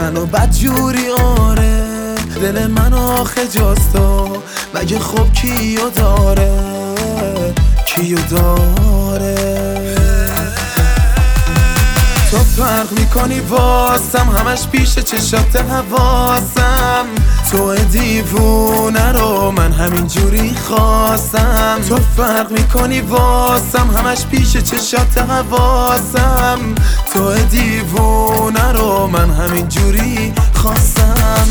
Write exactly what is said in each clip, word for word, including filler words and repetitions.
منو بدجوری آره، دل منو آخه جاستو مگه خب کیو داره، کیو داره. تو فرق میکنی واسم، همش پیش چشات حواسم، تو دیوونه رو من همین جوری خواستم. تو فرق میکنی واسم، همش پیش چشات حواسم، تو دیوونه رو من همین جوری خواستم.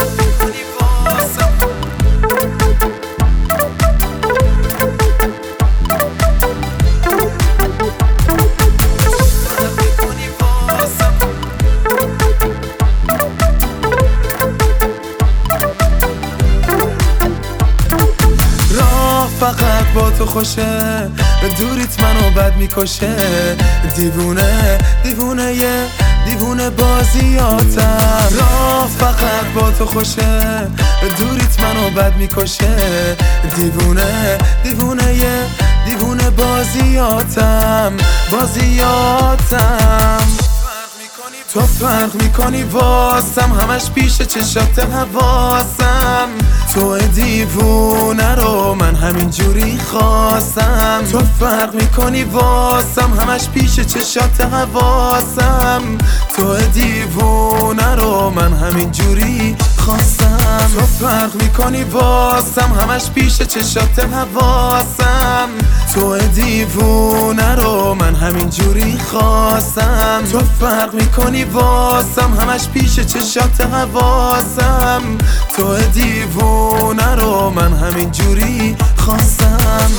فقط با تو خوشه، دوریت منو بد میکشه، دیوونه دیوونه یه دیوونه بازیاتم. راه فقط با تو خوشه، دوریت منو بد میکشه، دیوونه دیوونه یه دیوونه بازیاتم، بازیاتم. تو فرق میکنی واسم، همش پیش چشات حواسم، تو دیوونه رو من همین جوری خواستم. تو فرق میکنی واسم، همش پیش چشات حواسم، تو دیوونه رو من همین جوری خواستم. تو فرق میکنی واسم، همش پیش چشات حواسم، تو دیوونه رو من همین جوری خواستم. تو فرق میکنی واسم، همش پیش چشات حواسم، تو دیوونه رو من همین جوری خواستم.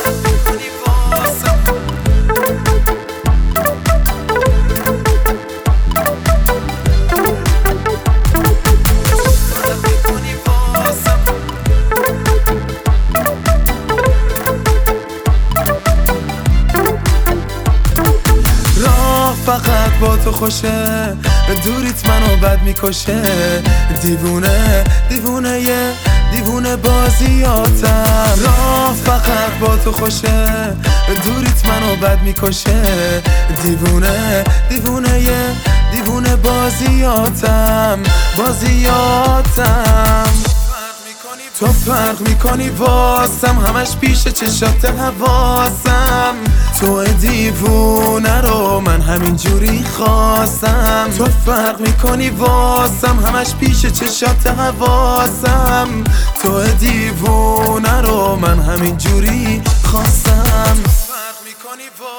فقط با تو خوشه، دوریت منو بد میکشه، دیوونه دیوونه یه دیوونه بازیاتم. راه فقط با تو خوشه، دوریت منو بد میکشه، دیوونه دیوونه یه دیوونه بازیاتم، بازیاتم. تو فرق میکنی واسم، همش پیش چشات حواسم، تو دیوونه رو من همین جوری خواستم. تو فرق میکنی واسم، همش پیش چشات حواسم، تو دیوونه رو من همین جوری خواستم.